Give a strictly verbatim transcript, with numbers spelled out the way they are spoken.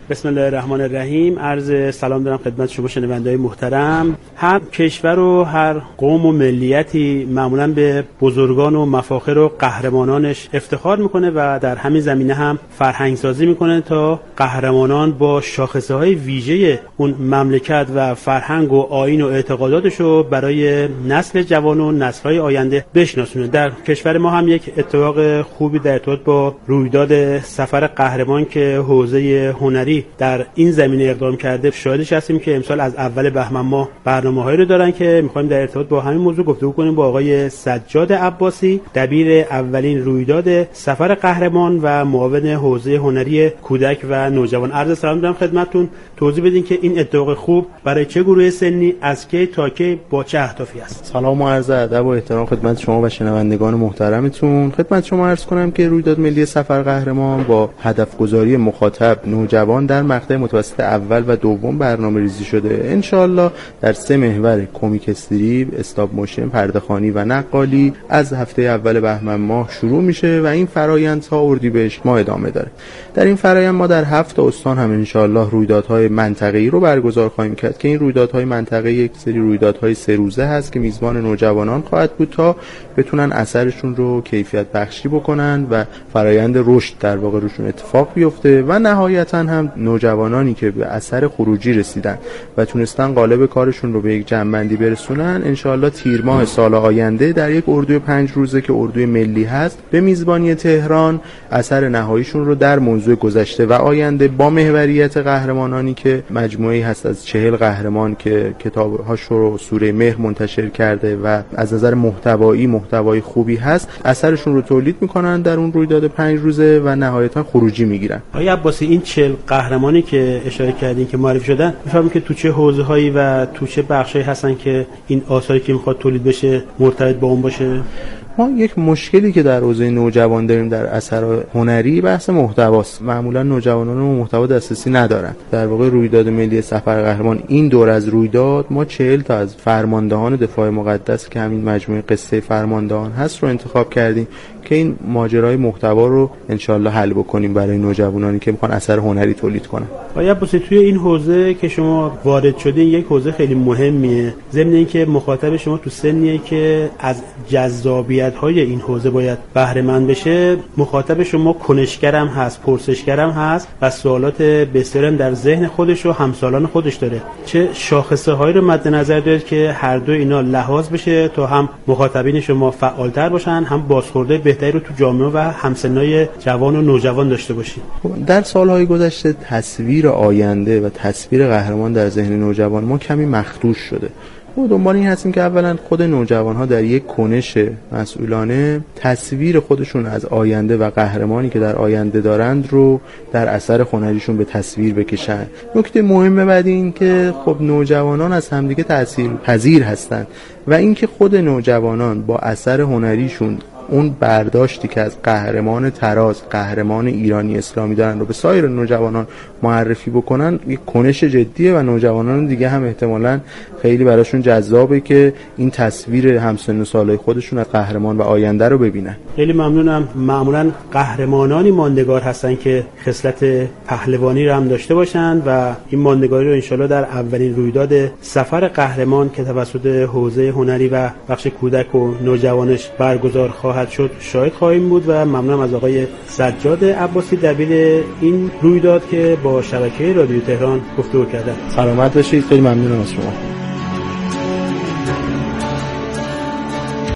بسم الله الرحمن الرحیم. عرض سلام دارم خدمت شما شنونده‌های محترم. هر کشور و هر قوم و ملیتی معمولاً به بزرگان و مفاخر و قهرمانانش افتخار میکنه و در همین زمینه هم فرهنگ سازی میکنه تا قهرمانان با شاخصه‌های ویژه اون مملکت و فرهنگ و آیین و اعتقاداتش رو برای نسل جوان و نسل‌های آینده بشناسونه. در کشور ما هم یک اتفاق خوبی در ارتباط با رویداد سفر قهرمان که حوزه هنری در این زمینه اقدام کرده شاهدش هستیم که امسال از اول بهمن ماه برنامه‌هایی رو دارن که می‌خوایم در ارتباط با همین موضوع گفتگو کنیم با آقای سجاد عباسی، دبیر اولین رویداد سفر قهرمان و معاون حوزه هنری کودک و نوجوان. عرض سلام دارم خدمتتون. توضیح بدین که این اتفاق خوب برای چه گروه سنی، از کی تا کی، با چه اهدافی است؟ سلام و عرض ادب و احترام خدمت شما و شنوندگان محترمتون. خدمت شما عرض کنم که رویداد ملی سفر قهرمان با هدف گذاری مخاطب نوجوان در مقطع متوسط اول و دوم برنامه‌ریزی شده. ان شاءالله در سه محور کمیک استریپ، استاپ موشن، پرده‌خوانی و نقالی از هفته اول بهمن ماه شروع میشه و این فرآیند تا اردیبهشت ماه ادامه داره. در این فرآیند ما در هفت استان هم ان شاءالله رویدادهای منطقه‌ای رو برگزار خواهیم کرد که این رویدادهای منطقه‌ای یک سری رویدادهای سه روزه هست که میزبان نوجوانان خواهد بود تا بتونن اثرشون رو کیفیت بخشی بکنن و فرآیند رشد در واقع روشون اتفاق بیفته و نهایتاً هم نوجوانانی که به اثر خروجی رسیدن و تونستن قالب کارشون رو به یک جمع‌بندی برسونن ان شاءالله تیر ماه سال آینده در یک اردوی پنج روزه که اردوی ملی هست به میزبانی تهران اثر نهاییشون رو در موضوع گذشته و آینده با محوریت قهرمانانی که مجموعه‌ای هست از چهل قهرمان که کتاب‌هاش رو سوره مهر منتشر کرده و از نظر محتوایی محتوای خوبی هست اثرشون رو تولید میکنن در اون رویداد پنج روزه و نهایتاً خروجی میگیرن. آقای عباسی، این چهل قهرمانی که اشاره کردین که معرفی شدن می‌فهمم که تو چه حوزه‌هایی و تو چه بخشایی هستن که این آثاری که میخواد تولید بشه مرتبط با اون باشه؟ ما یک مشکلی که در حوزه نوجوان داریم در اثر هنری بحث محتواست. معمولا نوجوانان و محتوا دسترسی ندارن. در واقع رویداد ملی سفر قهرمان این دور از رویداد ما چهل تا از فرماندهان دفاع مقدس که همین مجموعه قصه فرماندهان هست رو انتخاب کردیم که این ماجرای محتوا رو انشالله حل بکنیم برای نوجوانانی که میخوان اثر هنری تولید کنن. آیا بس توی این حوزه که شما وارد شدین یک حوزه خیلی مهمیه، ضمن اینکه مخاطب شما تو سنیه که از جذابیت‌های این حوزه باید بهره مند بشه، مخاطب شما کنشگرم هست، پرسشگرم هست و سوالات بسیاری در ذهن خودش و همسالان خودش داره. چه شاخصه‌هایی رو مد نظر دارید که هر دو اینا لحاظ بشه تا هم مخاطبین شما فعال‌تر باشن، هم بازخورده بهتری رو تو جامعه و همسنای جوان و نوجوان داشته باشید؟ در سالهای گذشته تصویر آینده و تصویر قهرمان در ذهن نوجوان ما کمی مخدوش شده. ما دنبال این هستیم که اولا خود نوجوان‌ها در یک کنش مسئولانه تصویر خودشون از آینده و قهرمانی که در آینده دارند رو در اثر هنریشون به تصویر بکشن. نکته مهم بعد این که خب نوجوانان از همدیگه تأثیر پذیر هستند و اینکه خود نوجوانان با اثر هنریشون اون برداشتی که از قهرمان تراز، قهرمان ایرانی اسلامی دارن رو به سایر نوجوانان معرفی بکنن یک کنش جدیه و نوجوانان دیگه هم احتمالاً خیلی براشون جذابه که این تصویر همسن و سالای خودشون از قهرمان و آینده رو ببینن. خیلی ممنونم. معمولاً قهرمانانی ماندگار هستن که خصلت پهلوانی رو هم داشته باشن و این ماندگاری رو انشالله در اولین رویداد سفر قهرمان که توسط حوزه هنری و بخش کودک و نوجوانش برگزار خواهد شد شاهد خواهیم بود و ممنونم از آقای سجاد عباسی، دبیر این رویداد که با شبکه رادیو تهران گفتگو کردن. سلامت باشید. خیلی ممنونم از شما.